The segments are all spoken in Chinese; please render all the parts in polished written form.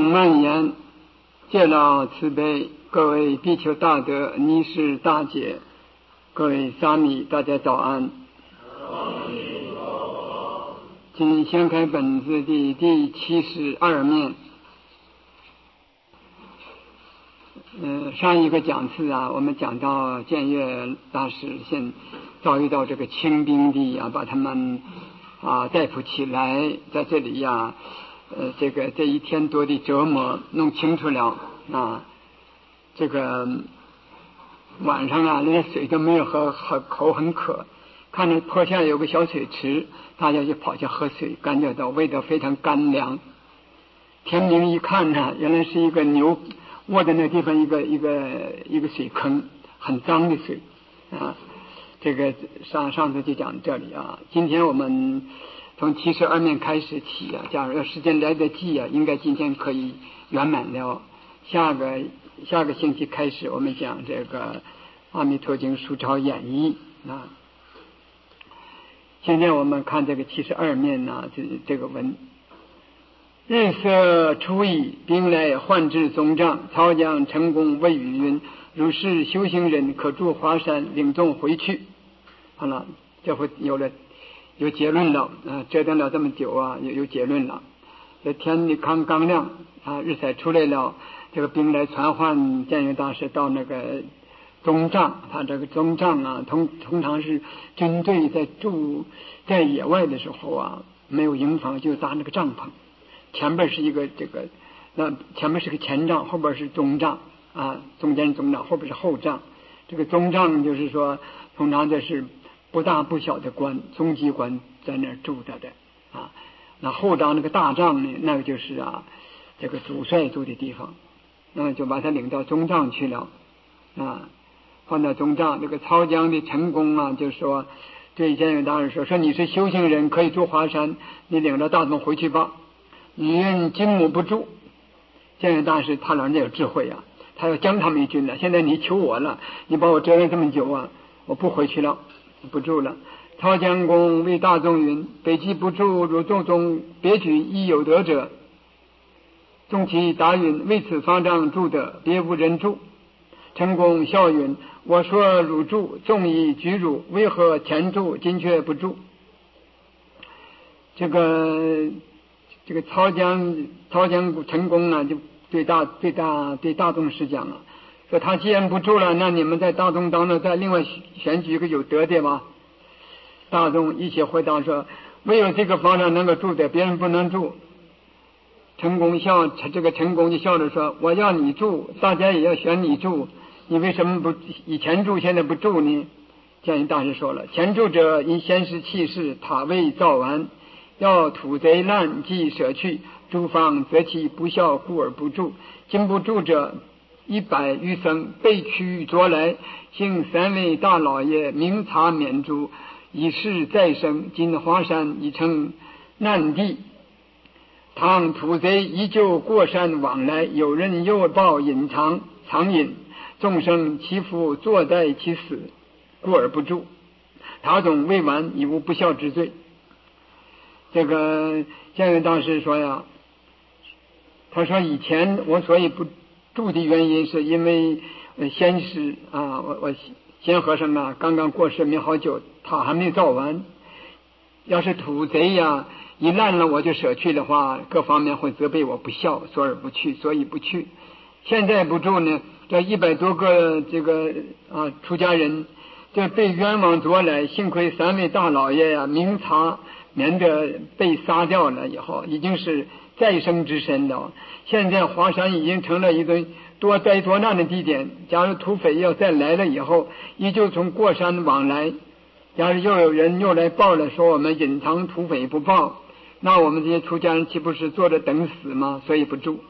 蔓延，戒老慈悲，各位比丘大德、尼师大姐，各位沙弥，大家早安。请掀开本子的第72面。上一个讲次啊，我们讲到建岳大师现遭遇到这个清兵的把他们逮捕起来，在这里这一天多的折磨弄清楚了这个晚上连水都没有喝，口很渴，看着坡下有个小水池，大家就跑去喝水，感觉到味道非常干凉。天明一看原来是一个牛卧在那地方一个水坑，很脏的水这个上次就讲这里今天我们从72面开始起假如时间来得及应该今天可以圆满了。下个星期开始我们讲这个阿弥陀经疏钞演义现在我们看这个72面这个文。日色初矣，兵来唤至宗帐，曹将成功谓语云：如是修行人可住华山，领众回去。好了，这会有结论了折腾了这么久有结论了。这天你刚亮日色出来了，这个兵来传唤建岳大师到那个宗帐。他这个宗帐通常是军队在住在野外的时候没有营房就搭那个帐篷，前边是一个前面是个前帐，后边是中帐中间中帐，后边是后帐。这个中帐就是说通常这是不大不小的官，中级官在那儿住着的那后帐那个大帐呢，那个就是这个主帅住的地方，那么就把他领到中帐去了放到中帐。这个曹江的陈公就说对建岳大师说你是修行人，可以住华山，你领着大众回去吧。你愿金母不住。建岳大师他老人家有智慧他要将他们一军了。现在你求我了，你把我折腾这么久我不回去了，不住了。曹江公为大众云：北极不住，如众中别举亦有德者。众其答云：为此方丈住的，别无人住。陈公笑云：我说汝住，众以举汝，为何前住，今却不住？这个曹江陈公就对大众师讲说他既然不住了，那你们在大众当中再另外选举一个有德的吧。大众一起回答说：唯有这个方丈能够住的，别人不能住。陈公就笑着说：我要你住，大家也要选你住，你为什么不以前住现在不住呢？建岳大师说了：前住者因先是弃世，塔未造完，要土贼滥即舍去，诸方则其不孝，故而不住。今不住者100余僧被驱捉来，幸3位大老爷明察免诛，以示再生。今华山已成难地，倘土贼依旧过山往来，有人诱报藏隐，众生其福坐在其死，故而不住。他总未完，已无不孝之罪。这个建岳大师说他说以前我所以不住的原因是因为先师我先和尚刚刚过世没好久，他还没造完。要是土贼一烂了我就舍去的话，各方面会责备我不孝，所以不去。现在不住呢，这100多个这个出家人就被冤枉捉来，幸亏3位大老爷明察，免得被杀掉了以后，已经是再生之身了。现在华山已经成了一个多灾多难的地点，假如土匪要再来了以后，依旧从过山往来，假如又有人又来报了说我们隐藏土匪不报，那我们这些出家人岂不是坐着等死吗？所以不住。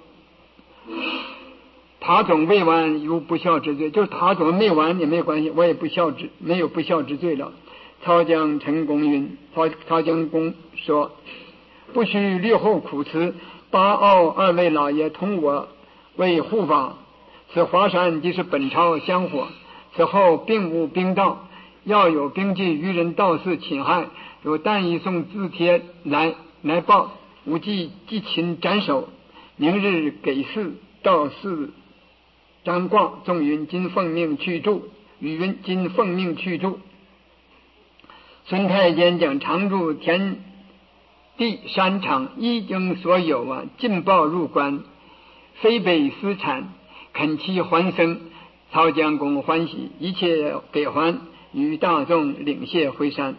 塔总未完，有不孝之罪，就是塔总没完也没有关系，我也没有不孝之罪了。曹江陈公云，曹江公说：不须略后苦辞，巴奥2位老爷同我为护法。此华山即是本朝香火，此后并无兵道，要有兵具于人盗肆侵害，有但一送字帖来报，无忌即擒斩首。 明日给事道士张卦，众云今奉命去助，语云今奉命去助。孙太监将常住田地山场一经所有啊，尽报入关，非北私产，恳其还生。曹将公欢喜，一切给还，与大众领谢回山。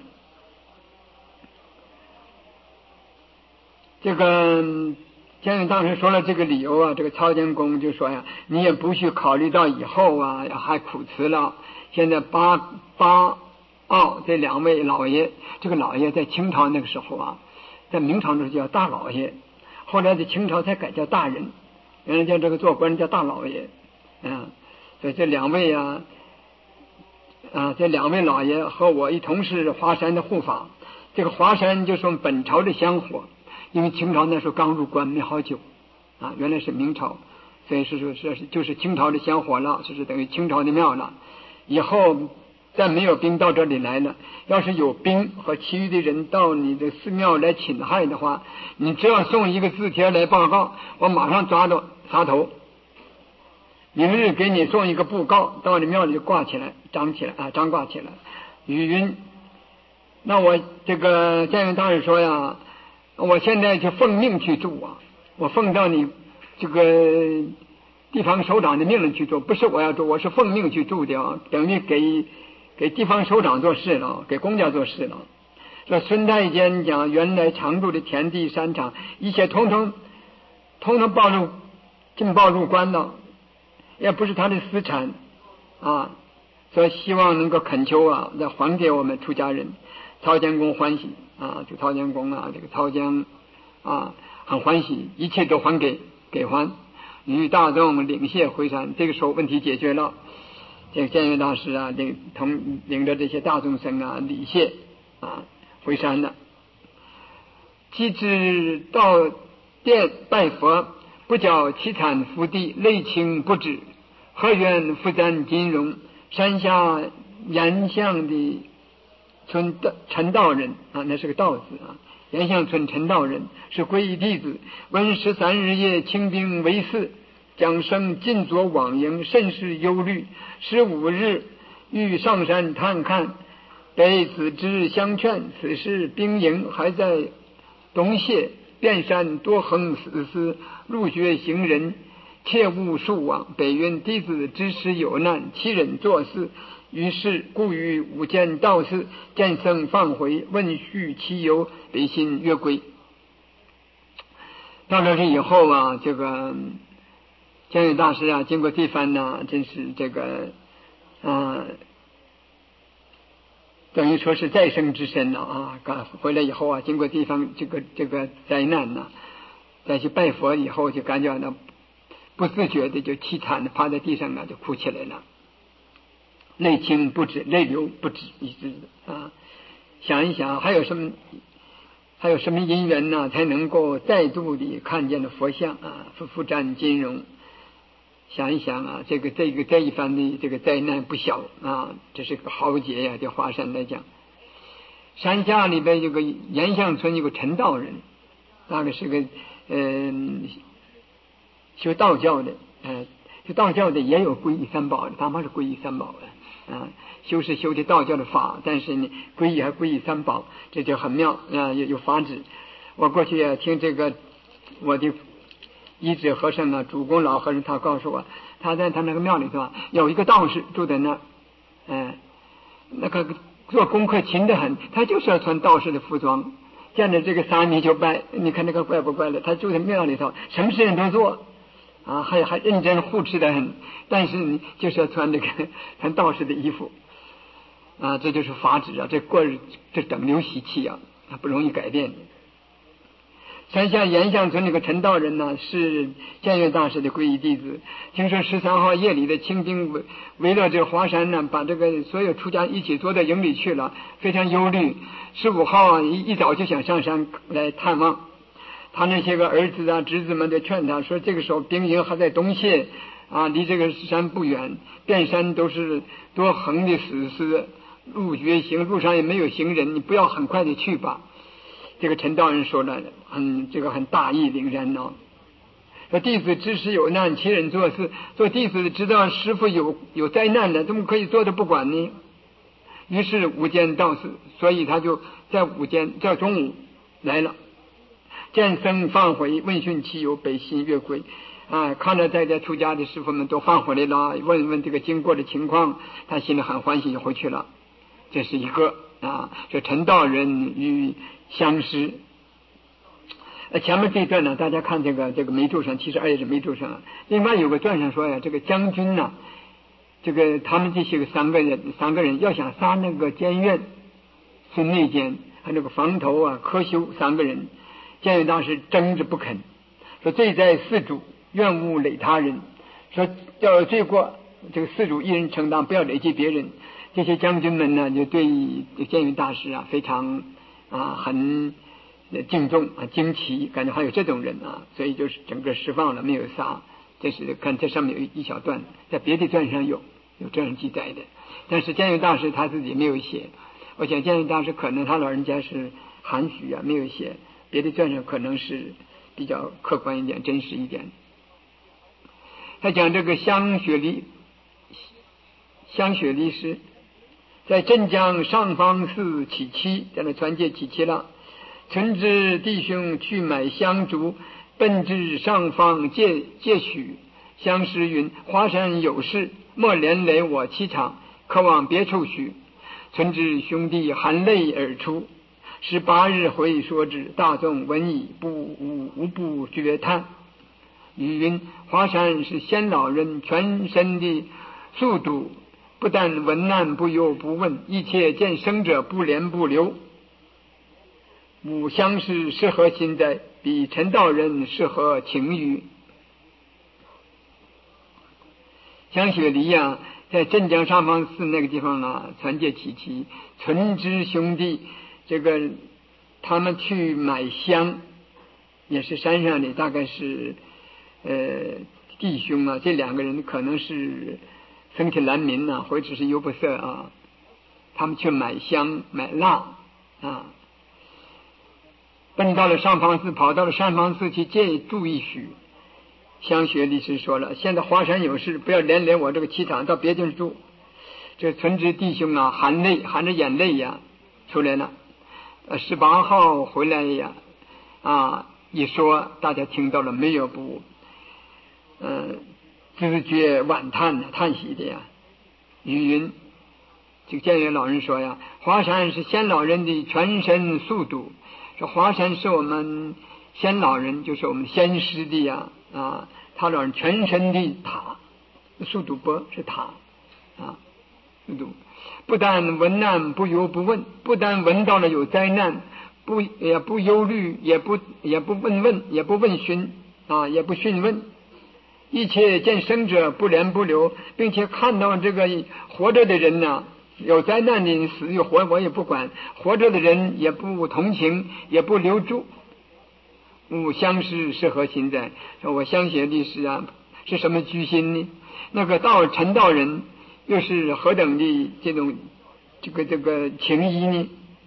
这个江永当时说了这个理由啊，这个曹将公就说呀，你也不去考虑到以后啊，还苦辞了。现在巴奥这两位老爷，这个老爷在清朝那个时候啊，在明朝那时候叫大老爷，后来在清朝才改叫大人，原来叫这个做官叫大老爷，所以这两位这两位老爷和我一同是华山的护法。这个华山就是我们本朝的香火，因为清朝那时候刚入关没好久啊，原来是明朝，所以就是清朝的香火了，就是等于清朝的庙了。以后再没有兵到这里来了，要是有兵和其余的人到你的寺庙来侵害的话，你只要送一个字帖来报告，我马上抓到杀头。明日给你送一个布告，到你庙里就挂起来，张挂起来。语云，那我这个江永大人说呀，我现在就奉命去住啊，我奉到你这个地方首长的命令去住，不是我要住，我是奉命去住的啊，等于给地方首长做事了，给公家做事了。这孙太监讲，原来常住的田地山场，一切通通尽报入关了，也不是他的私产啊，所以希望能够恳求啊，再还给我们出家人。曹将公欢喜啊，这曹将公啊，这个曹将啊很欢喜，一切都还给还，与大众领谢回山。这个时候问题解决了，这个建元大师啊，领着这些大众生啊礼谢啊回山了。既至到殿拜佛，不教凄惨福地，泪倾不止。河源复赞金融，山下岩巷的村陈道人啊，那是个道字啊。岩巷村陈道人是皈依弟子，闻13日夜清兵为寺，将生尽左往迎，甚是忧虑。15日欲上山探看，被子之相劝，此时兵营还在东泻，遍山多横死尸，入学行人，切勿速往。北云弟子之时有难，其忍作事。于是故于午间道士，见僧放回，问叙其由，北心约归。到这里以后啊，这个江永大师啊，经过这番呢，真是这个等于说是再生之身了啊！回来以后啊，经过这番这个灾难呢，再去拜佛以后，就感觉呢不自觉的就凄惨的趴在地上啊，就哭起来了，泪倾不止，泪流不止，一直啊，想一想还有什么因缘呢，才能够再度的看见了佛像啊，复瞻金融。想一想啊，这一番的这个灾难不小啊，这是个豪杰呀，对华山来讲。山下里边有个岩巷村有个陈道人，那个是个修道教的，修道教的也有皈依三宝的，他们是皈依三宝的啊，修的道教的法，但是呢皈依还皈依三宝，这就很妙啊，有法旨。我过去也听这个我的一指和尚啊，主公老和尚，他告诉我，他在他那个庙里头啊，有一个道士住在那儿，那个做功课勤得很，他就是要穿道士的服装，见着这个沙弥就拜，你看那个怪不怪了？他住在庙里头，什么事情都做啊，还认真护持得很，但是你就是要穿穿道士的衣服啊，这就是法旨啊，这等流习气啊，不容易改变的。山下岩巷村那个陈道人呢，是建元大师的皈依弟子。听说13号夜里的清兵围了这个华山呢，把这个所有出家一起捉到营里去了，非常忧虑。15号一早就想上山来探望，他那些个儿子啊侄子们就劝他说，这个时候兵营还在东泻啊，离这个山不远，遍山都是多横的死尸，路绝行，路上也没有行人，你不要很快的去吧。这个陈道人说了，这个很大义凛然哦。 说弟子知时有难，其人做事。做弟子知道师父有灾难了，怎么可以坐着不管呢？于是午间到寺，所以他就在午间，在中午来了。见僧放回，问讯其有，北行月归。看着在家出家的师父们都放回来了，问问这个经过的情况，他心里很欢喜，就回去了。这是一个这陈道人与相师。前面这一段呢，大家看这个眉注上，72页是眉注上。另外有个段上说呀，这个将军呢，这个他们这些个三个人要想杀那个监院孙内监还有那个房头柯修三个人，监院大师争着不肯，说罪在四主，愿勿累他人，说要有罪过，这个四主一人承担，不要累及别人。这些将军们呢，就对监院大师非常很敬重惊奇，感觉还有这种人所以就是整个释放了，没有杀。这是看这上面有一小段，在别的段上有这样记载的，但是监院大师他自己没有写。我想监院大师可能他老人家是含蓄没有写，别的段上可能是比较客观一点，真实一点。他讲这个香雪梨师在镇江上方寺起期，在那传戒起期了。存知弟兄去买香烛，奔至上方借许。相师云：华山有事，莫连累我7场，可往别处许。存知兄弟含泪而出。18日回说之，大众闻已，无不绝叹。语云：华山是仙老人全身的宿主，不但闻难不忧不问，一切见生者不怜不留。吾相师适合心在，比陈道人适合情于。香雪梨在镇江上方寺那个地方传戒起期，存知兄弟这个他们去买香，也是山上的，大概是弟兄这两个人可能是生体难民或者是优不色他们去买香买蜡奔到了上方寺，跑到了上方寺去借住一许。香雪梨师说了，现在华山有事，不要连累我这个7场，到别地方住。这存知弟兄含着眼泪出来了。18号回来一说，大家听到了没有不自觉惋叹叹息的语云，这个监院老人说华山是仙老人的全身宿主。说华山是我们仙老人，就是我们仙师的他老人全身的塔，宿主钵是塔宿主。不但闻难不忧不问，不但闻到了有灾难，也不忧虑，也不问，也不问询也不询问。一切见生者不怜不留，并且看到这个活着的人有灾难的死有活，我也不管，活着的人也不同情，也不留住。吾相师适合心在，说我相信历史是什么居心呢？那个陈道人又是何等的这种这个情谊呢？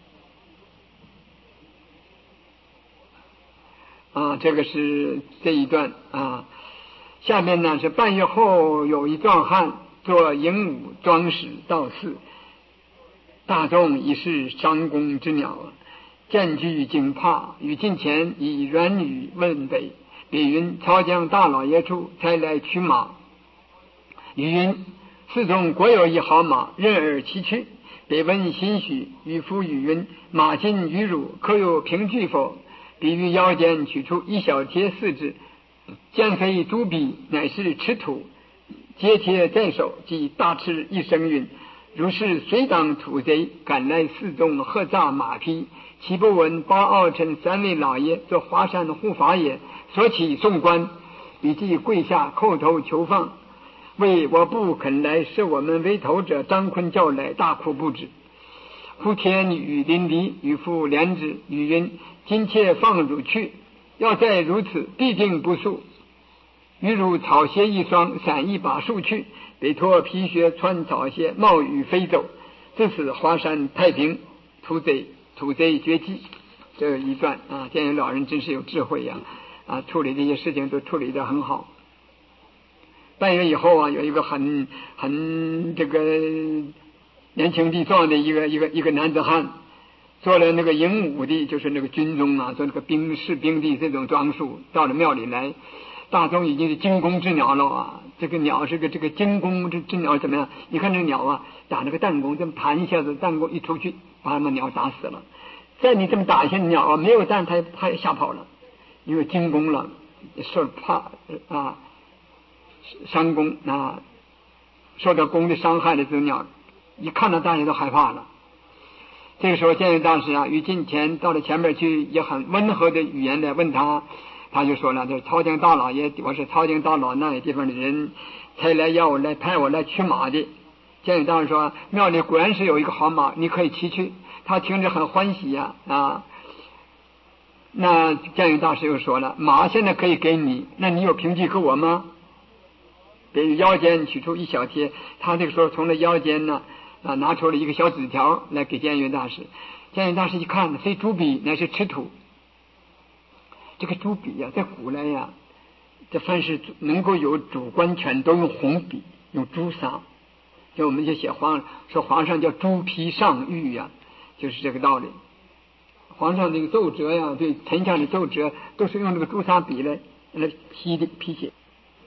这个是这一段下面呢是半月后，有一壮汉做鹦鹉装饰到寺，大众已是商公之鸟见惧惊怕，与近前以软语问北。比云：曹江大老爷处才来驱马。语云：寺中国有一好马，任尔其去。北问心许，与夫语云：马今与汝可有凭据否？比于腰间取出一小铁四指，见非朱笔，乃是赤土，接贴在手，即大吃一声云：如是随党土贼赶来寺中喝诈马匹，岂不闻包傲臣3位老爷做华山护法也？所起送官，彼即跪下叩头求放，为我不肯来，是我们为头者张坤叫来，大哭不止。忽天雨淋漓，与父怜之，语云：今妾放汝去，要再如此，必定不速。与汝草鞋一双，伞一把束去，北脱皮靴，穿草鞋，冒雨飞走。自此华山太平，土贼绝迹。这一段监院老人真是有智慧处理这些事情都处理得很好。半月以后啊，有一个很这个年轻力壮的一个男子汉，做了那个营武的，就是那个军中啊，做那个士兵的这种装束，到了庙里来。大众已经是惊弓之鸟了啊！这个鸟是这个惊弓之鸟怎么样？你看这个鸟啊，打那个弹弓，这么弹一下子，弹弓一出去，把那鸟打死了。再你这么打一下鸟啊，没有弹，它也吓跑了，因为惊弓了，受怕伤弓啊，受到弓的伤害的这种鸟，一看到大家都害怕了。这个时候，建元大师啊，于近前到了前面去，也很温和的语言来问他。他就说了，就是曹京大老爷，我是曹京大老那个地方的人，才来要我来派我来驱马的。建宇大师说，庙里果然是有一个好马，你可以骑去。他听着很欢喜呀那建宇大师又说了，马现在可以给你，那你有凭据给我吗？给腰间取出一小贴，他这个时候从那腰间呢拿出了一个小纸条来给建宇大师。建宇大师一看，非朱笔，乃是赤土。这个朱笔在古来这凡是能够有主观权都用红笔，用朱砂。就我们就写说皇上叫朱批上谕就是这个道理。皇上这个奏折对丞相的奏折都是用这个朱砂笔来批写。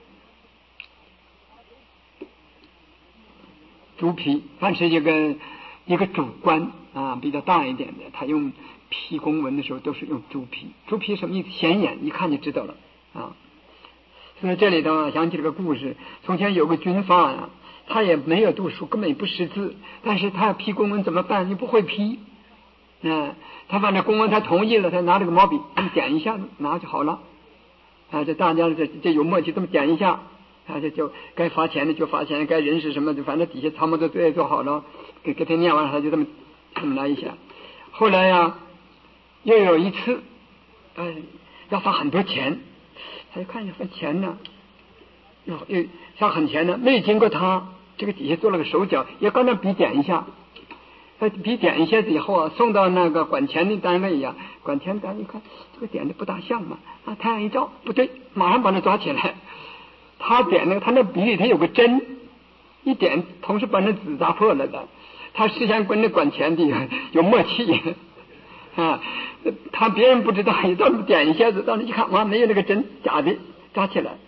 朱批，凡是一个主观比较大一点的，他用批公文的时候都是用朱批。朱批什么意思？显眼，一看就知道了所以这里头想起这个故事，从前有个军阀他也没有读书，根本也不识字，但是他要批公文怎么办？你不会批他把这公文他同意了，他拿这个毛笔点一下拿就好了这大家这有默契，这么点一下就该罚钱的就罚钱，该人事什么的，反正底下他们都做好了，给他念完了，他就这么来一下。后来又有一次要罚很多钱，他就看见罚钱呢又罚很钱呢，没经过他这个底下做了个手脚，也刚才笔点一下，笔点一下子以后送到那个管钱的单位管钱单位一看这个点的不大像嘛太阳一照不对，马上把他抓起来。他点他那笔里他有个针，一点同时把那纸砸破了的。他事先跟那管钱的有默契他别人不知道，一到点一下子，到那一看没有那个针，假的，抓起来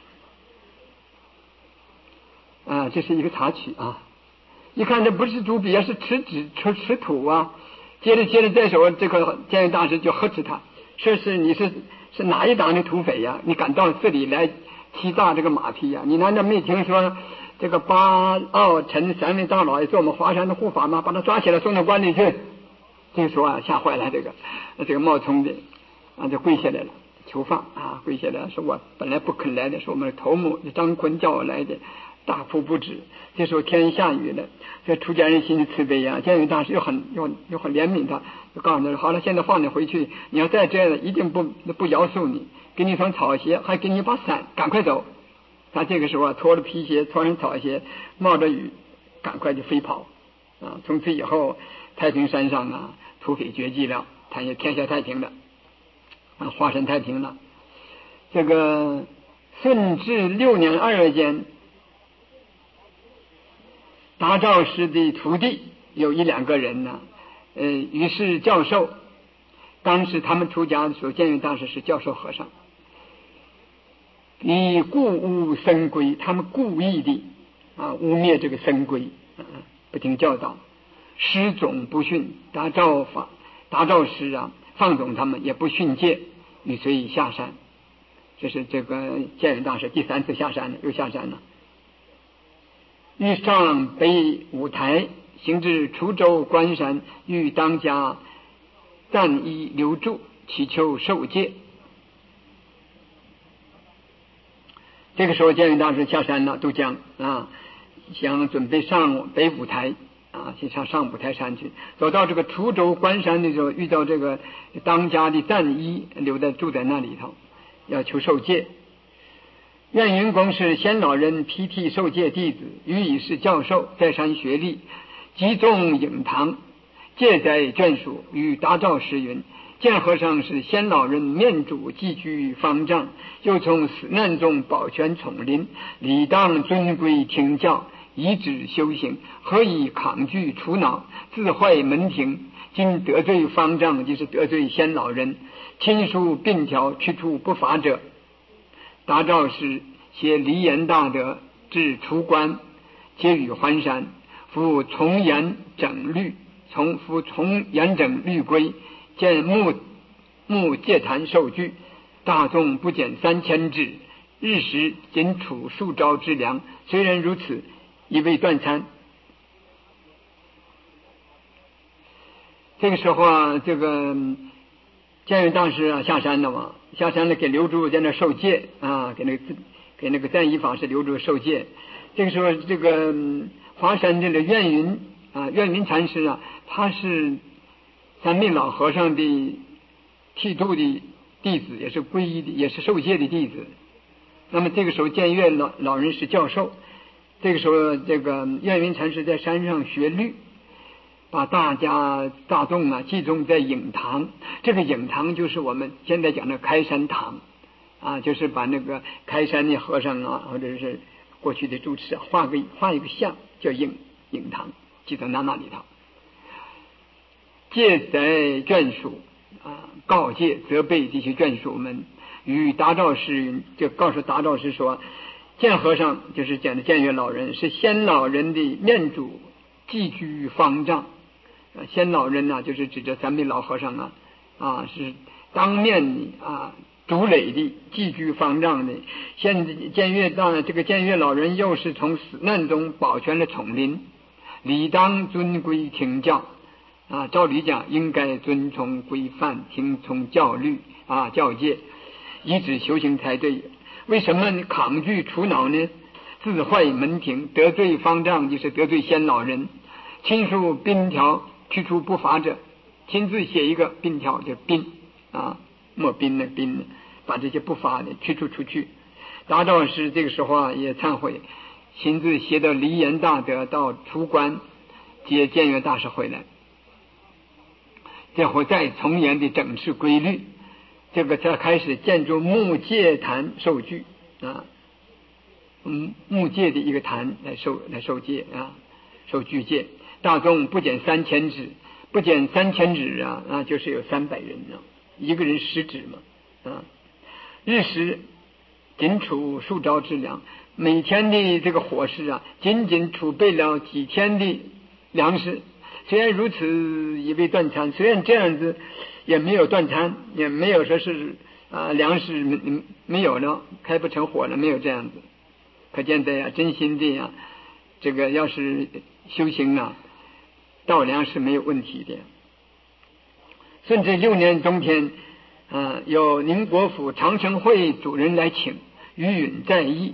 这是一个插曲一看这不是朱笔是赤纸赤土接着再说，这个建元大师就呵斥他，说是你是哪一党的土匪你敢到这里来欺诈这个马匹你难道没听说这个八奥陈三位大老爷做我们华山的护法吗？把他抓起来送到关里去。这个时候吓坏了这个冒充的就跪下来了求放跪下来说我本来不肯来的，说我们的头目张坤叫我来的，大哭不止。这时候天下雨了，这出家人心里慈悲建元大师又很怜悯他，就告诉他好了，现在放你回去，你要再这样一定不饶恕你，给你一双草鞋，还给你一把伞，赶快走。他这个时候脱了皮鞋，穿上草鞋，冒着雨赶快就飞跑从此以后太平山上土匪绝迹了，天下太平了华山太平了。这个顺治6年2月间，达肇师的徒弟有1-2个人于是教授，当时他们出家的时候，建元大师是教授和尚，以故污僧规，他们故意的污蔑这个僧规不听教导，师种不训，达肇师放纵他们，也不训诫，与随下山。这是这个建元大师第3次下山了，又下山了。欲上北五台，行至滁州关山，欲当家暂依留住，祈求受戒。这个时候建元大师下山了，渡江想准备上北五台去上五台山去。走到这个滁州关山的时候，遇到这个当家的暂依住在那里头，要求受戒。愿云公是先老人批替受戒弟子，予以是教授，在山学历，集中影堂，戒在眷属，与达肇师云： 见和尚是先老人面主寄居方丈，又从死难中保全丛林，理当尊贵听教，以指修行，何以抗拒除恼，自坏门庭？今得罪方丈，就是得罪先老人，亲疏并条，去处不法者。达肇师写离言大德，至出关，皆与还山。夫从严整律，夫从严整律规，见木戒坛受具，大众不减3000只，日食仅处数朝之粮。虽然如此，亦未断餐。这个时候啊，这个建元大师啊下山了嘛，下山了给刘珠在那受戒啊，给那个赞仪法师刘珠受戒。这个时候，这个华山这个愿云禅师啊，他是三昧老和尚的剃度的弟子，也是皈依的，也是受戒的弟子。那么这个时候建岳老人是教授，这个时候这个愿云禅师在山上学律，把大众啊集中在影堂。这个影堂就是我们现在讲的开山堂啊，就是把那个开山的和尚啊，或者是过去的住持啊，画一个像叫影堂，集中到那里头。戒在眷属啊，告诫责备这些眷属们，与达肇师就告诉达肇师说，见和尚就是讲的建岳老人，是先老人的面主寄居方丈。先老人呢，就是指着三昧老和尚啊，是当面的啊主垒的寄居方丈的。建岳老人又是从死难中保全了丛林，理当尊规听教啊，照理讲应该遵从规范，听从教律啊教戒，以指修行才对。为什么抗拒除恼呢？自坏门庭，得罪方丈就是得罪先老人，亲疏宾条，去除不法者。亲自写一个宾条，就是宾啊，莫宾的宾，把这些不法的去除出去。达肇师这个时候啊也忏悔，亲自写到离言大德，到出关接建岳大师回来，这会再从严的整治规律。这个才开始建筑木戒坛受具啊，木戒的一个坛来受戒啊，受具戒。大众不减3000只，不减3000只啊，就是有300人呢，一个人10只嘛啊。日食仅储数朝之粮，每天的这个伙食啊，仅储备了几天的粮食。虽然如此，也未断餐。虽然这样子，也没有断餐，也没有说是粮食没有了，开不成火了，没有这样子。可见的呀，真心的呀，这个要是修行啊，稻粮是没有问题的。顺治6年冬天，有宁国府长生会主人来请，余允在意。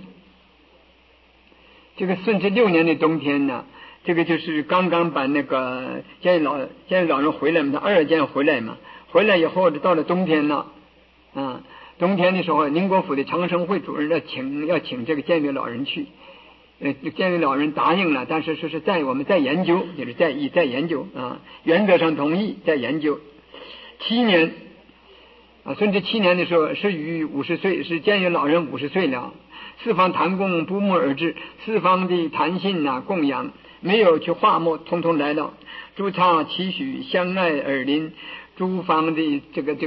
这个顺治6年的冬天呢，这个就是刚刚把那个建岳老人回来嘛，他2件回来嘛，回来以后到了冬天了，冬天的时候，宁国府的长生会主任要请这个建岳老人去，建岳老人答应了，但是说是我们再研究，就是再研究啊，原则上同意再研究。7年啊，顺治7年的时候，是于50岁，是建岳老人50岁了。四方坛供不募而至，四方的坛信供养没有去化墨，通通来了。诸刹期许相爱而邻，诸方的这个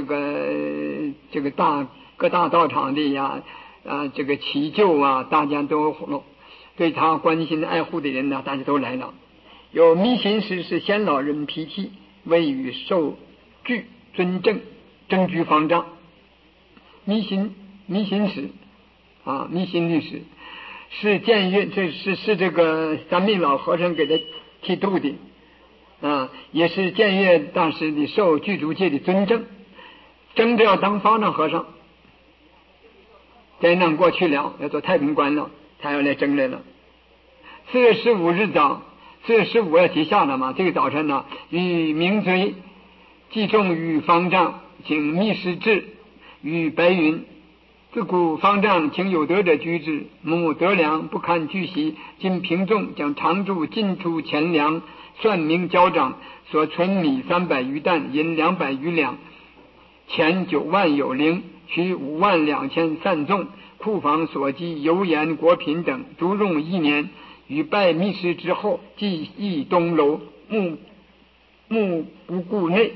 各大道场的这个祈救啊，大家都对他关心爱护的人大家都来了。有密行师是先老人批替，位于受具尊正正居方丈。密行师密心律师是建岳，是这个三昧老和尚给他剃度的也是建岳大师的受具足戒的尊正，争着要当方丈和尚。灾难过去了，要做太平官了，他要来争来了。4月15日早，4月15要结下了嘛，这个早晨呢，与明追祭众于方丈，请密师至，与白云。自古方丈请有德者居之，母德良不堪居席，今平众将常住进出钱粮，算明交长，所存米300余担，银200余两， 钱9万有零，取5万2千散众，库房所积油盐果品等，足用1年。于拜密师之后，即诣东楼，目不顾内。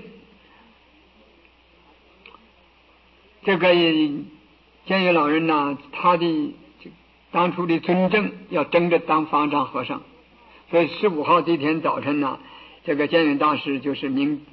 这个监狱老人呢，他的当初的尊正要争着当方丈和尚，所以15号这天早晨呢，这个监狱大师就是明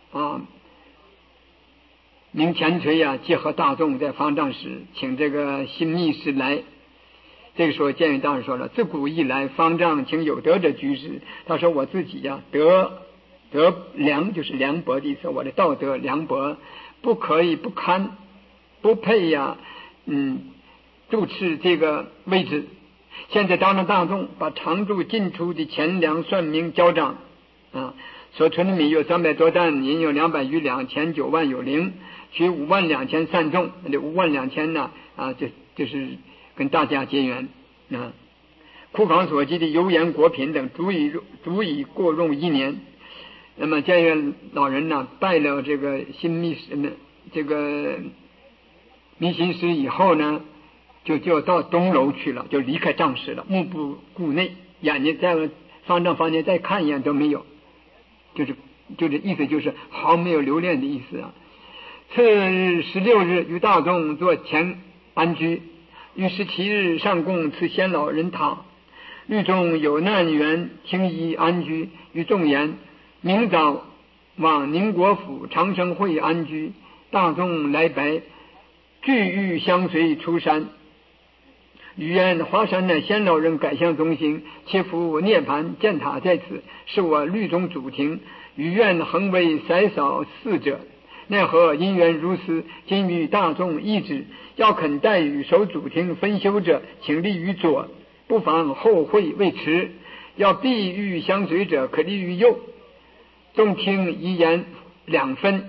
前垂结合大众在方丈室请这个新密师来。这个时候监狱大师说了，自古以来方丈请有德者居士。他说我自己德良就是凉薄的意思，我的道德凉薄，不可以不堪不配主持这个位置。现在当着大众把常住进出的钱粮算明交账所存的米有300多担，银有200余两，钱9万有零，取5万2千散众。这5万2千呢就是跟大家结缘库房所积的油盐果品等足以过用1年。那么监狱老人呢拜了这个新密师这个密心师以后呢，就到东楼去了，就离开帐室了，目不顾内，眼睛在方丈房间再看一眼都没有，就是意思就是毫没有留恋的意思次日16日于大众做前安居，于17日上供赐仙老人塔。律中有难缘听宜安居，于众言明早往宁国府长生会安居。大众来白，俱欲相随出山。语言华山乃仙老人改相中心，切服涅盘建塔在此，是我律中主庭，于愿恒为塞扫四者。奈何因缘如斯，今与大众议之，要肯待与守主庭分修者，请立于左，不妨后会未迟；要必欲相随者，可立于右。众听一言2分，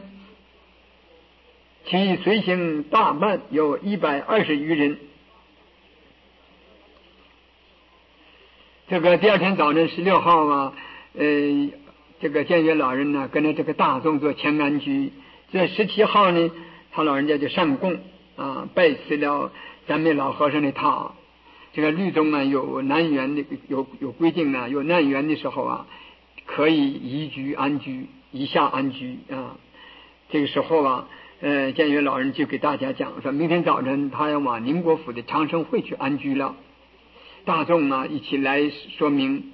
其随行大半有120余人。这个第二天早晨16号这个监狱老人呢跟着这个大众做前安居。这17号呢，他老人家就上供拜赐了咱们老和尚的塔。这个律中有难缘的有规定有难缘的时候可以移居安居，移下安居这个时候监狱老人就给大家讲说，明天早晨他要往宁国府的长生会去安居了。大众一起来说明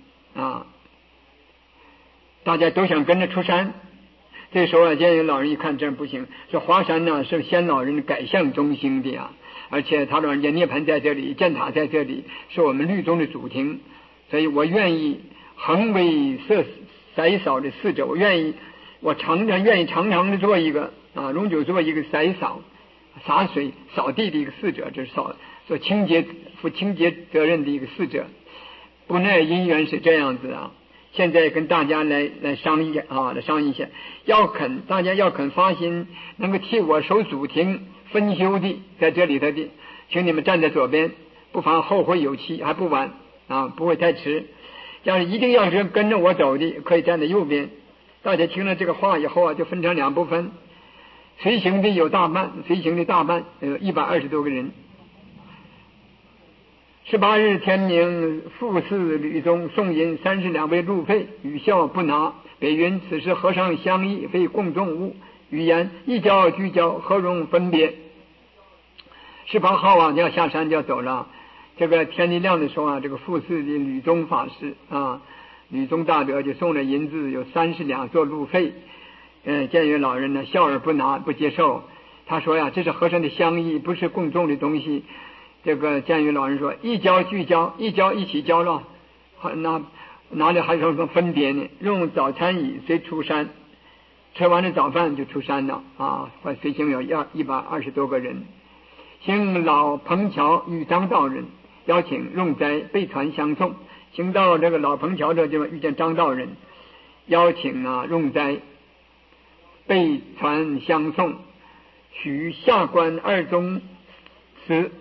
大家都想跟着出山。这时候监狱老人一看这样不行，说华山是仙老人改相中心的而且他老人家涅盘在这里，建塔在这里，是我们律宗的主庭，所以我愿意恒为塞扫的侍者，我愿意常常的做一个永久做一个塞扫洒水扫地的一个侍者，就是负清洁责任的一个侍者。不奈因缘是这样子现在跟大家来商议来商议一下，大家要肯发心，能够替我守主庭分修的，在这里头的，请你们站在左边，不妨后会有期，还不晚不会太迟。要是一定要是跟着我走的，可以站在右边。大家听了这个话以后就分成2部分，随行的有大半有120多个人。18日天明，复祀吕宗，送银30两为路费，语笑不拿。北云此时和尚相议，非共众物。语言一交俱交，何容分别。18号要下山就要走了。这个天一亮的时候这个复祀的吕宗法师吕宗大德就送了银子有30两做路费。监狱老人呢笑而不拿，不接受。他说这是和尚的相议，不是共众的东西。这个监狱老人说一交俱交，一交一起交了，哪里还有什么分别呢？用早餐椅随出山，吃完了早饭就出山了随行有120多个人。行老彭桥与张道人，邀请用斋备传相送。行到这个老彭桥这地方遇见张道人，邀请用斋备传相送，许下官2宗祠。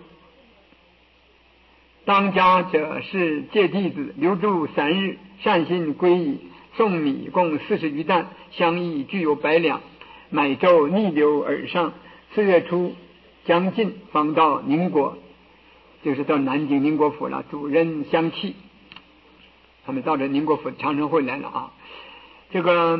当家者是借弟子，留住3日，善心归矣。送米共40余担，相宜具有100两。 买舟逆流而上。4月初将近，方到宁国，就是到南京宁国府了。主人相弃，他们到这宁国府长城会来了啊。这个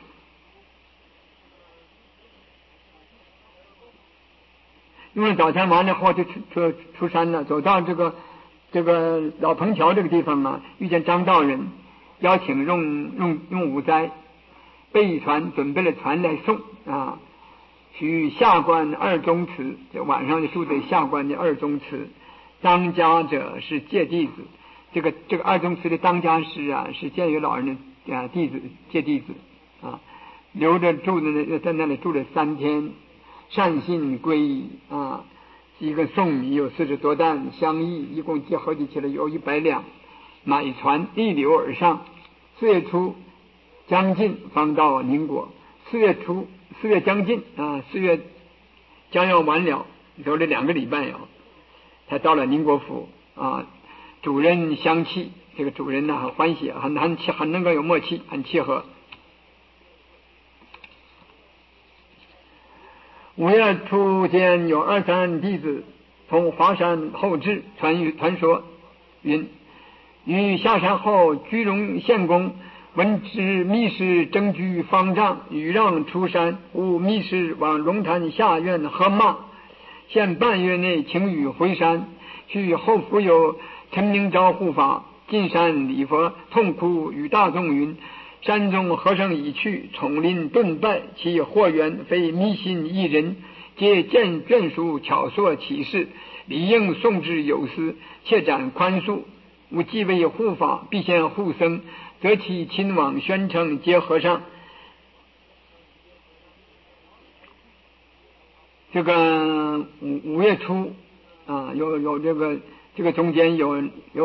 用了早餐完了后就出山了，走到这个老彭桥这个地方啊，遇见张道人，邀请用午斋，备船准备了船来送啊。许下官2宗祠，这晚上就住在下官的2宗祠。当家者是戒弟子，这个2宗祠的当家师啊，是建元老人的弟子，戒弟子啊，留着住在那里住了3天，善信皈依啊，一个送米有40多担，香衣一共结合起来有100两，买船逆流而上。4月初将近，方到宁国。4月将近啊，4月将要完了，走了2个礼拜才到了宁国府啊。主人相契，这个主人呢很欢喜，很能够有默契，很契合。5月初间有2、3弟子从华山后至，传说云：于下山后，居荣献公闻知密师争居方丈，与让出山，吾密师往龙潭下院喝骂，限半月内请予回山。去后府有陈明昭护法，进山礼佛，痛哭与大众云：山中和尚已去，丛林顿败，其祸源非迷信一人，皆见眷属巧说启示，理应送之有司，切斩宽恕。吾既为护法，必先护僧，则其亲往宣称皆和尚。这个5月初啊，有这个中间有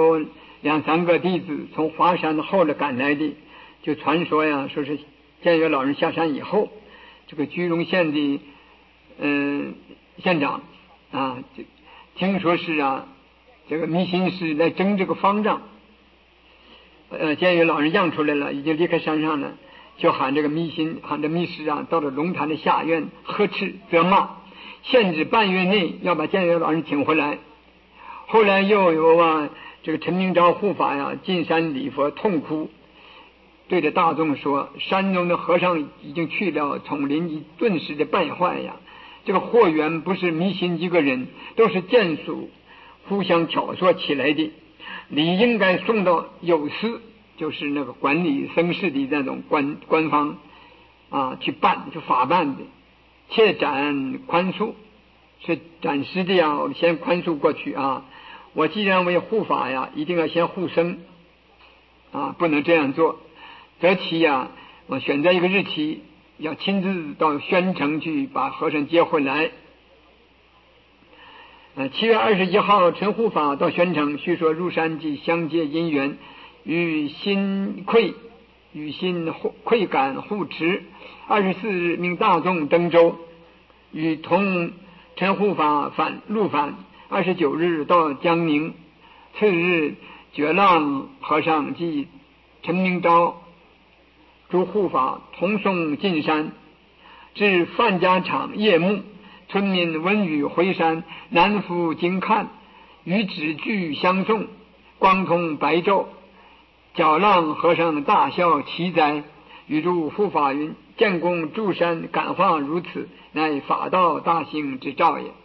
2、3个弟子从华山后来赶来的，就传说呀，说是建元老人下山以后，这个居荣县的县长啊，听说是这个迷心师来争这个方丈，建元老人让出来了，已经离开山上了，就喊这密师到了龙潭的下院呵斥责骂，限制半月内要把建元老人请回来。后来又有这个陈明昭护法进山礼佛痛哭，对着大众说：山中的和尚已经去了，丛林已顿时的败坏呀。这个祸源不是迷信一个人，都是眷属互相挑唆起来的，理应该送到有司，就是那个管理僧事的那种官方去法办的，切斩宽恕，是暂时的先宽恕过去啊。我既然为护法一定要先护僧不能这样做，择期我选择一个日期，要亲自到宣城去把和尚接回来。7月21号，陈护法到宣城，叙说入山即相接因缘，与心愧感护持。24日命大众登舟，与同陈护法入返。29日到江宁。次日，觉浪和尚及陈明昭诸护法同送进山，至范家场夜幕，村民闻语回山，南府经看，与纸具相送，光通白昼。觉浪和尚大笑奇哉，语诸护法云：建公住山感化如此，乃法道大兴之兆也。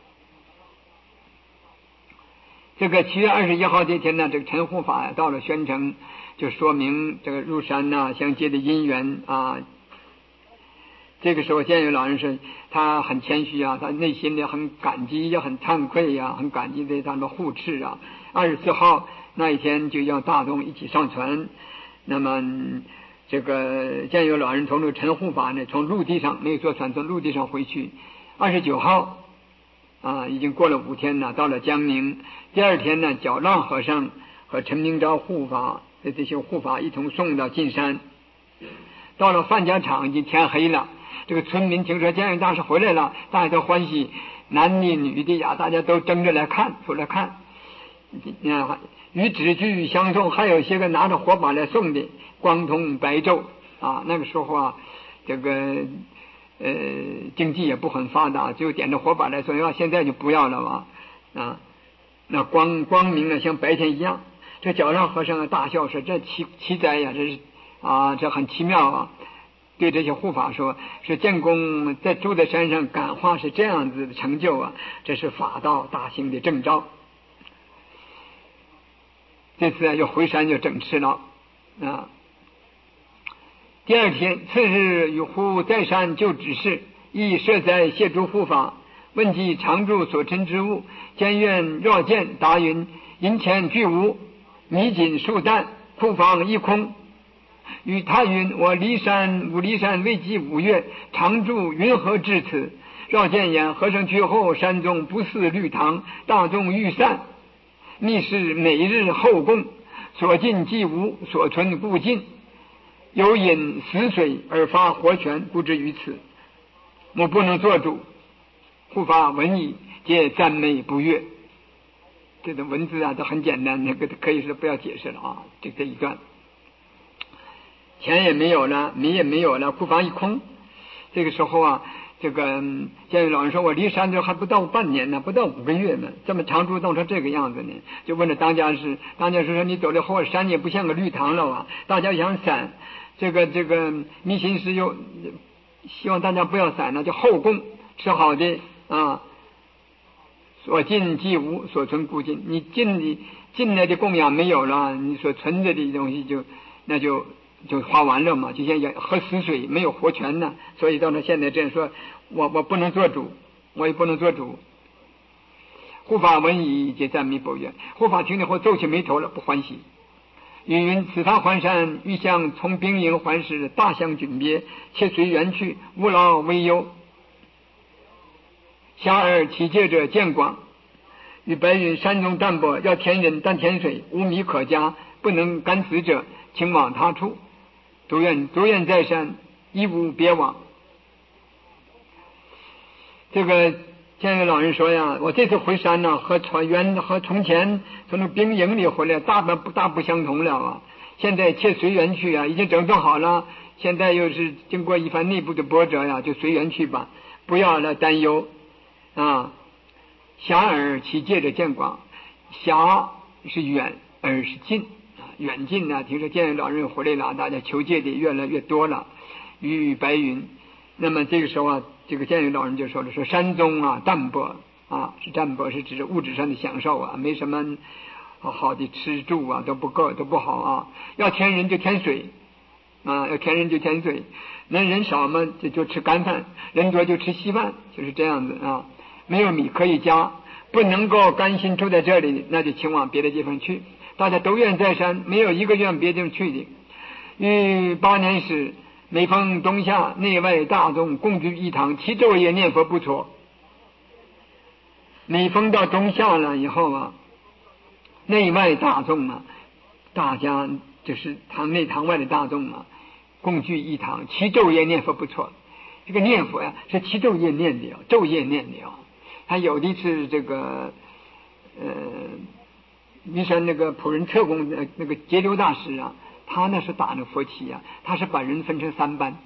这个7月21号这天呢，这个陈护法到了宣城，就说明这个入山相接的因缘这个时候建元老人说他很谦虚他内心里很感激，也很惭愧很感激对他们护持24号那一天就要大众一起上船。那么这个建元老人从这个陈护法呢，从陆地上没有坐船，从陆地上回去。29号已经过了5天到了江宁。第2天呢，觉浪和尚和陈明昭护法的这些护法一同送到进山。到了范家场，已经天黑了。这个村民听说建元大师回来了，大家都欢喜，男的女的大家都争着来看，出来看。与纸具相送，还有一些个拿着火把来送的，光通白昼那个时候这个经济也不很发达，就点着火把来说，要现在就不要了吧，啊，那光明啊，像白天一样。这脚上和尚大笑说：“这奇哉呀，这是啊，这很奇妙啊！”对这些护法说：“是建公在住在山上感化是这样子的成就啊，这是法道大兴的征兆。”这次又回山就整吃了啊。第二天次日，与乎在山就指示，亦设斋谢诸护法，问及常住所陈之物，监院绕见，答云：银钱俱无，米锦数担，库房一空。与他云：我离山未及5月，常住云何至此？绕见言：和尚去后，山中不似绿堂，大众欲散，密是每日后供，所尽既无，所存故尽。有饮死水而发活泉，不至于此。我不能做主。护法闻已，皆赞美不悦。这个文字啊，都很简单，那个可以说不要解释了啊。这一段，钱也没有了，米也没有了，库房一空。这个时候啊，这个监狱老人说：“我离山这还不到半年呢，不到5个月呢，这么常住弄成这个样子呢。”就问了当家师，当家师说：“你走了后，山也不像个绿堂了啊，大家想散。这个密心师又希望大家不要散了，就后供吃好的啊，所尽既无，所存故尽。你进来的供养没有了，你所存着的东西就花完了嘛，就像喝死水，没有活泉呢。所以到了现在这样说，我不能做主，我也不能做主。”护法闻已，皆赞美不悦。护法听了后皱起眉头了，不欢喜。云：此他还山，欲向从兵营还时，大相窘别，且随缘去，无劳为忧。遐尔其戒者见广，与白云：山中淡薄，要填人，但填水，无米可加，不能干死者，请往他处。独愿在山，亦无别往。这个监狱老人说呀：“我这次回山呢，和从前从那兵营里回来大不相同了啊！现在且随缘去啊，已经整顿好了。现在又是经过一番内部的波折呀，就随缘去吧，不要来担忧啊。”遐尔其戒者见广，遐是远，而是近啊，远近呢？听说监狱老人回来了，大家求戒的越来越多了。与白云，那么这个时候啊，这个监狱老人就说了：“说山中啊，淡薄啊，是淡薄，是指物质上的享受啊，没什么好的吃住啊，都不够，都不好啊。要添人就添水啊，要添人就添水。那人少嘛，就吃干饭；人多就吃稀饭，就是这样子啊。没有米可以加，不能够甘心住在这里，那就请往别的地方去。大家都愿在山，没有一个愿别地方去的。于8年时，每逢冬夏，内外大众共聚一堂，其昼夜念佛不辍。每逢到冬夏了以后啊，内外大众啊，大家就是堂内堂外的大众啊，共聚一堂，其昼夜念佛不辍。这个念佛呀，是其昼夜念的，昼夜念的。他有的是这个云山那个普仁特公那个节流大师啊，他那是打那佛七啊，他是把人分成3班，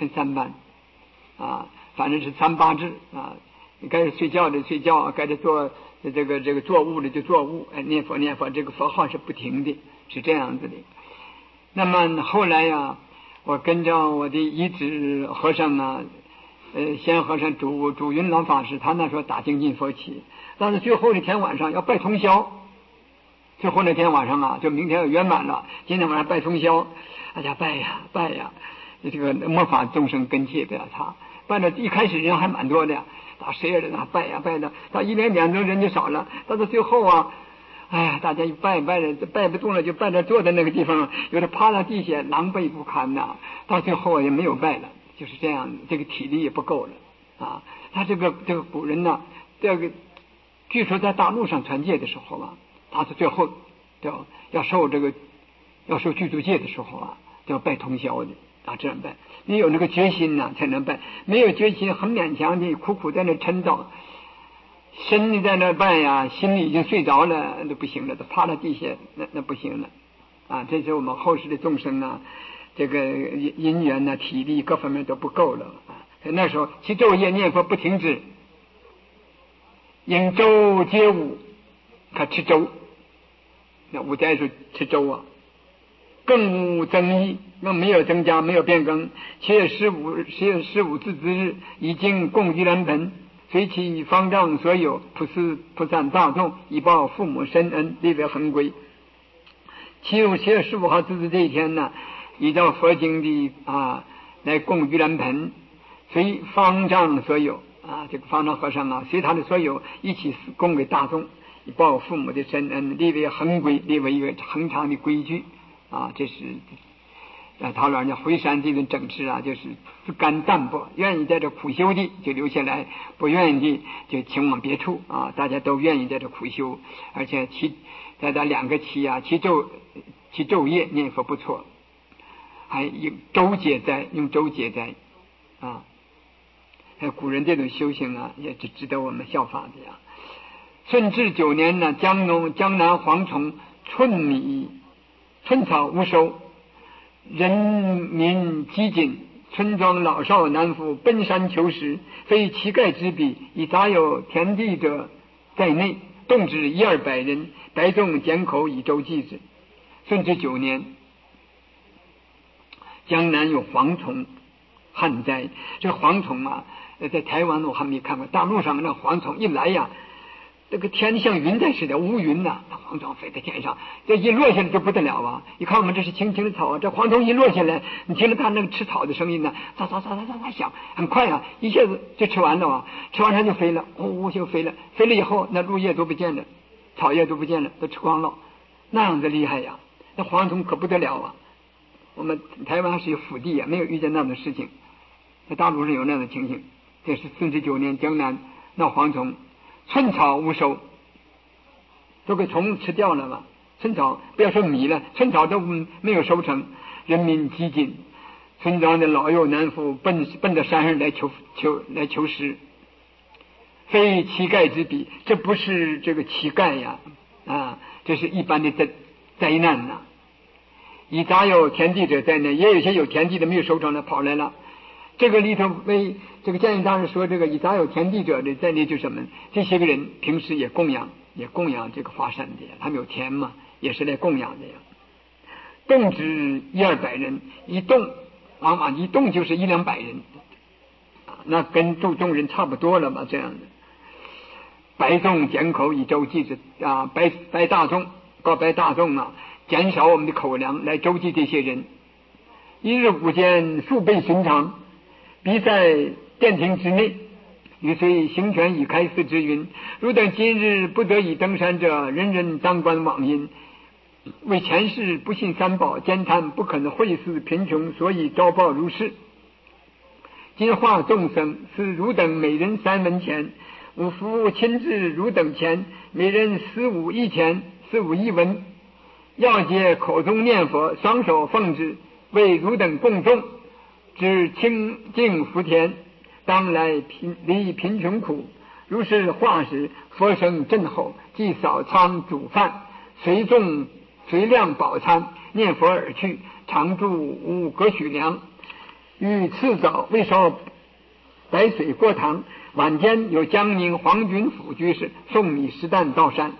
啊，反正是3八制啊。你该是睡觉的睡觉，该是做这个做物的就做物，念佛，这个佛号是不停的，是这样子的。那么后来呀，我跟着我的遗址和尚啊，先和尚主云老法师，他那时候打精进佛起，但是最后那天晚上要拜通宵。最后那天晚上啊，就明天要圆满了，今天晚上拜通宵，大家拜呀，这个末法众生根器不要差。拜了一开始人还蛮多的，到12点拜的，到1点2钟人就少了，到最后啊，哎呀，大家一拜了，拜不动了，就拜着坐在那个地方，有的趴在地下，狼狈不堪呐。到最后也没有拜了，就是这样，这个体力也不够了啊。他这个古人呢，这个据说在大陆上传戒的时候啊，他是最后要受具足戒的时候啊，要拜通宵的啊，这样拜。你有那个决心呢，才能拜；没有决心，很勉强的，苦苦在那抻着，身在那拜呀，心里已经睡着了，那不行了，都趴在地下，那不行了啊！这是我们后世的众生啊，这个因缘呢、体力各方面都不够了啊， 那时候其昼夜念佛不停止，饮粥皆无，他吃粥，那五斋是吃粥啊，更无增益，那没有增加，没有变更。7月15自之日，已经供盂兰盆，随其方丈所有，普散大众，以报父母深恩，立为恒规。7月15号自这一天呢，依照佛经的来供盂兰盆，随方丈所有这个方丈和尚随他的所有一起供给大众，以报父母的深恩，立为恒规，立为一个恒常的规矩这是陶老人家回山这种整治就是自甘淡泊，愿意在这苦修的就留下来，不愿意的就前往别处大家都愿意在这苦修，而且在这2个期其昼夜念佛不错，还用粥解灾古人这种修行也是值得我们效法的顺治9年呢，江南蝗虫，春草无收，人民饥馑，村庄老少男妇奔山求食，非乞丐之比，以杂有田地者在内，动之100-200人，白粽碱口以粥祭之。顺治9年，江南有蝗虫旱灾，这蝗虫在台湾我还没看过，大陆上那蝗虫一来这个天像云彩似的，乌云那蝗虫飞在天上，这一落下来就不得了你看我们这是青青的草这蝗虫一落下来，你听着它那个吃草的声音喳喳喳喳喳响，很快一下子就吃完了吃完它就飞了，就飞了以后那树叶都不见了，草叶都不见了，都吃光了，那样子厉害那蝗虫可不得了我们台湾是有福地没有遇见那样的事情，在大陆上有那样的情形。这是顺治9年江南闹蝗虫，春草无收，都给虫吃掉了嘛。春草不要说米了，春草都没有收成，人民饥馑，村庄的老幼男妇奔到山上来求食，非乞丐之比，这不是这个乞丐这是一般的灾难以杂有田地者在内，也有些有田地的没有收成的跑来了。这个里头为这个建议大师说，这个以杂有田地者的在内就是什么？这些个人平时也供养这个华山的他们有田嘛，也是来供养的动之100-200人，一动往往一动就是100-200人那跟众人差不多了嘛，这样的。白粽减口以周济之白大众减少我们的口粮来周济这些人。一日午间数倍寻常，彼在殿庭之内，与虽行权以开示之云：汝等今日不得已登山者，人人当观往因。为前世不信三宝，兼贪不肯惠施贫穷，所以遭报如是。今化众生，是汝等每人3文钱，吾父亲至汝等前，每人15一钱，15一文。要借口中念佛，双手奉之，为汝等共众，知清净福田，当来离贫穷苦。如是化时，佛声震吼，即扫仓煮饭，随众随量饱餐，念佛而去，常住无隔许粮。于次早未烧白水过堂，晚间有江宁黄军府居士送米10担到山。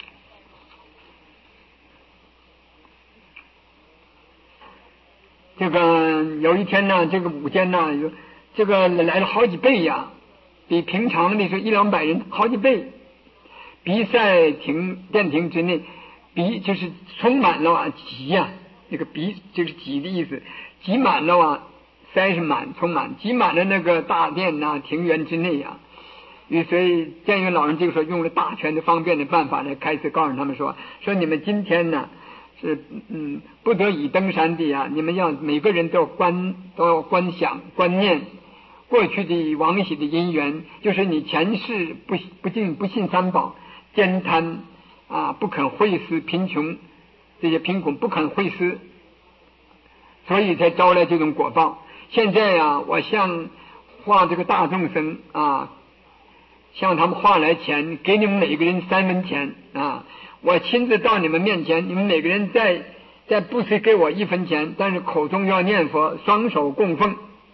这个有一天呢，这个午间呢，这个来了好几倍比平常的那时候100-200人好几倍。比赛殿庭之内，比就是充满了挤那个比就是挤的意思，挤满了塞是满充满，挤满了那个大殿庭园之内所以建元老人这个时候用了大权的方便的办法来开始告诉他们说你们今天呢是不得已登山的你们要每个人都要观想观念过去的往昔的因缘，就是你前世不信三宝，兼贪不肯惠施贫穷，这些贫苦不肯惠施，所以才招来这种果报。现在我向化这个大众生向他们化来钱，给你们每个人3文钱我亲自到你们面前，你们每个人再不是给我1分钱，但是口中要念佛，双手供奉，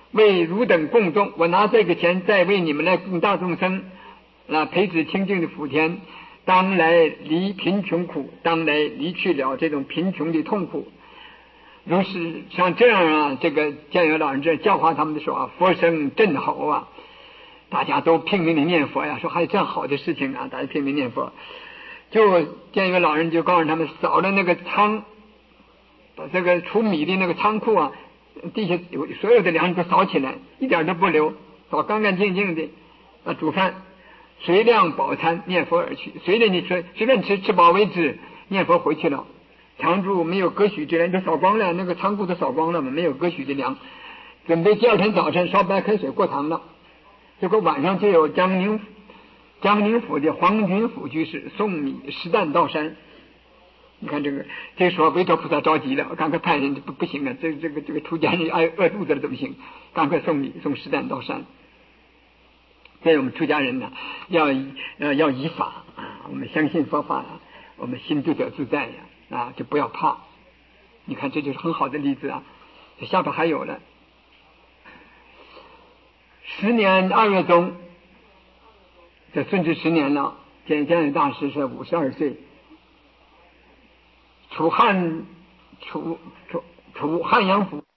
为汝等共种，我拿这个钱再为你们来供大众生培植清净的福田，当来离贫穷苦，当来离去了这种贫穷的痛苦。如是像这样这个建元老人这教化他们的时候佛声震吼大家都拼命的念佛说还有这样好的事情大家拼命念佛。就建元老人就告诉他们，扫了那个仓，把这个储米的那个仓库地下所有的粮食都扫起来，一点都不留，扫干干净净的煮饭，随量饱餐，念佛而去。随着你随便吃饱为止，念佛回去了。常住没有割许之粮，都扫光了，那个仓库都扫光了嘛，没有割许的粮。准备第二天早晨烧白开水过堂了。结果晚上就有江宁府的黄君府居士送米10担到山。你看这时候韦陀菩萨着急了，赶快派人不行啊，这个出家人饿肚子了怎么行？赶快送米送10担到山。所以我们出家人呢，要依法我们相信佛法我们心就得自在就不要怕。你看这就是很好的例子这下边还有了。10年2月中，这顺治10年了，建元大师是52岁。楚汉阳府